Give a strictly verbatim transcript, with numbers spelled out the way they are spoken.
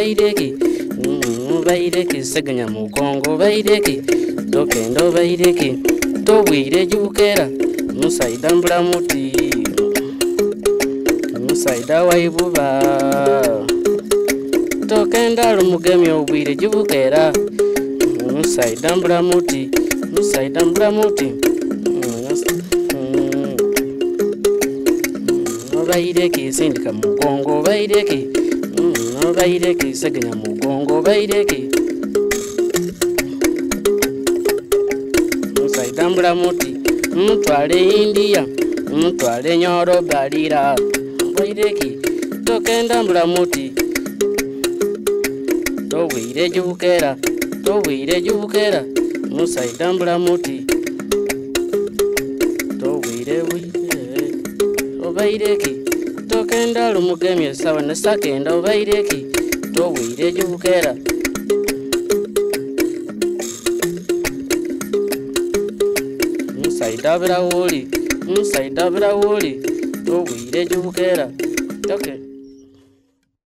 baireki baireki seganya mugongo baireki tokendo baireki tobwire jukera musaida mbulamuti musaida waibuba tokenda lumugemi obwire jukera musaida mbulamuti musaida mbulamuti baireki sindika mugongo baireki baireki seganya mugongo baireki musaida mbulamuti mutwale India mutwale Nyoro balira baireki tokenda mbulamuti tobwire jukera tobwire jukera musaida mbulamuti tobwire bwire obaireki tokenda lumugemi sawa nasakenda obaireki tobwire jukera musaida brawoli musaida brawoli tobwire jukera toke